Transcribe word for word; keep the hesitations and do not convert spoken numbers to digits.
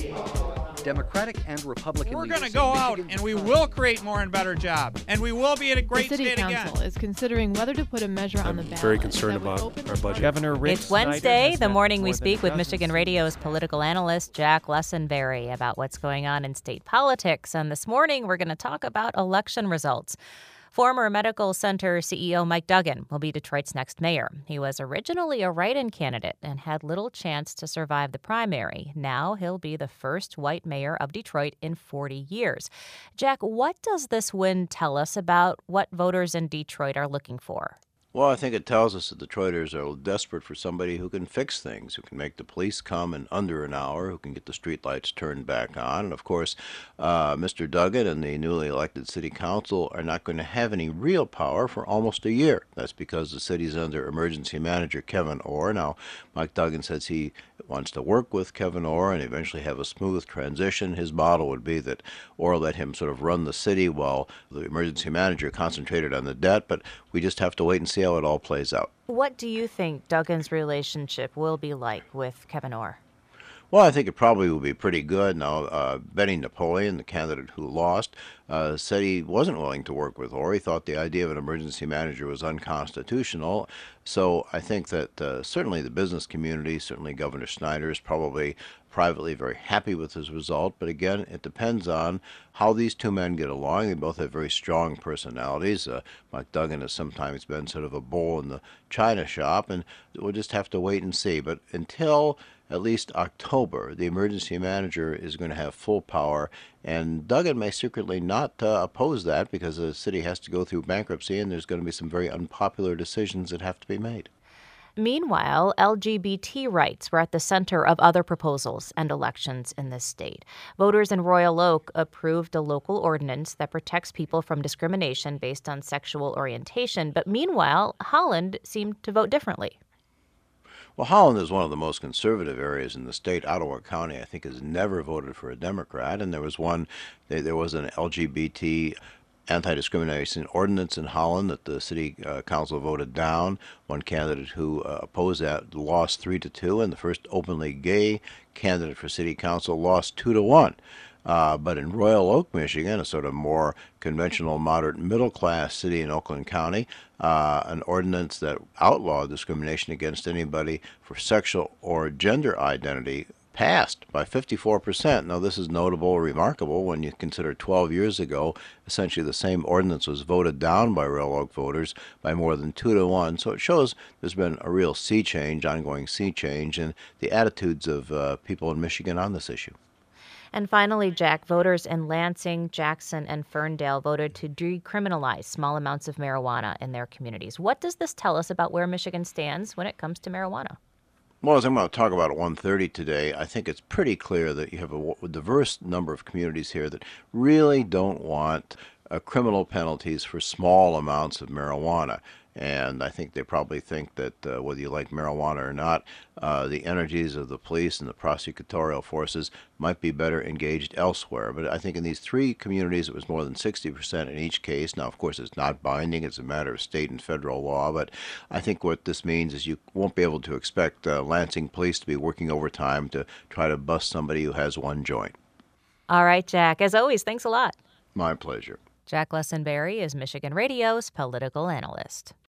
Democratic and Republican We're leaders going to go say out Michigan- and we will create more and better jobs. And we will be at a great The City state Council again. is considering whether to put a measure on the ballot. very concerned that would about open our the budget. market. Governor Rick It's Wednesday, Snyder the has morning met we more than speak a with dozen Michigan Radio's political analyst Jack Lessenberry about what's going on in state politics. And this morning, we're going to talk about election results. Former Medical Center C E O Mike Duggan will be Detroit's next mayor. He was originally a write-in candidate and had little chance to survive the primary. Now he'll be the first white mayor of Detroit in forty years. Jack, what does this win tell us about what voters in Detroit are looking for? Well, I think it tells us that Detroiters are desperate for somebody who can fix things, who can make the police come in under an hour, who can get the streetlights turned back on. And, of course, uh, Mister Duggan and the newly elected city council are not going to have any real power for almost a year. That's because the city's under emergency manager Kevin Orr. Now, Mike Duggan says he wants to work with Kevin Orr and eventually have a smooth transition. His model would be that Orr let him sort of run the city while the emergency manager concentrated on the debt, but we just have to wait and see how it all plays out. What do you think Duggan's relationship will be like with Kevin Orr? Well, I think it probably will be pretty good. Now, uh, Benny Napoleon, the candidate who lost, uh, said he wasn't willing to work with Orr. He thought the idea of an emergency manager was unconstitutional. So I think that uh, certainly the business community, certainly Governor Snyder is probably privately very happy with his result. But again, it depends on how these two men get along. They both have very strong personalities. Uh, Mike Duggan has sometimes been sort of a bull in the china shop, and we'll just have to wait and see. But until at least October, the emergency manager is going to have full power, and Duggan may secretly not uh, oppose that because the city has to go through bankruptcy, and there's going to be some very unpopular decisions that have to be made. Meanwhile, L G B T rights were at the center of other proposals and elections in this state. Voters in Royal Oak approved a local ordinance that protects people from discrimination based on sexual orientation, but meanwhile, Holland seemed to vote differently. Well, Holland is one of the most conservative areas in the state. Ottawa County, I think, has never voted for a Democrat, and there was one, there was an L G B T anti-discrimination ordinance in Holland that the city uh, council voted down. One candidate who uh, opposed that lost three to two, and the first openly gay candidate for city council lost two to one. Uh, but in Royal Oak, Michigan, a sort of more conventional, moderate, middle-class city in Oakland County, uh, an ordinance that outlawed discrimination against anybody for sexual or gender identity passed by fifty-four percent. Now, this is notable or remarkable when you consider twelve years ago, essentially the same ordinance was voted down by Royal Oak voters by more than two to one. So it shows there's been a real sea change, ongoing sea change, in the attitudes of uh, people in Michigan on this issue. And finally, Jack, voters in Lansing, Jackson, and Ferndale voted to decriminalize small amounts of marijuana in their communities. What does this tell us about where Michigan stands when it comes to marijuana? Well, as I'm going to talk about at one thirty today, I think it's pretty clear that you have a, a diverse number of communities here that really don't want uh, criminal penalties for small amounts of marijuana. And I think they probably think that uh, whether you like marijuana or not, uh, the energies of the police and the prosecutorial forces might be better engaged elsewhere. But I think in these three communities, it was more than sixty percent in each case. Now, of course, it's not binding. It's a matter of state and federal law. But I think what this means is you won't be able to expect uh, Lansing police to be working overtime to try to bust somebody who has one joint. All right, Jack. As always, thanks a lot. My pleasure. Jack Lessenberry is Michigan Radio's political analyst.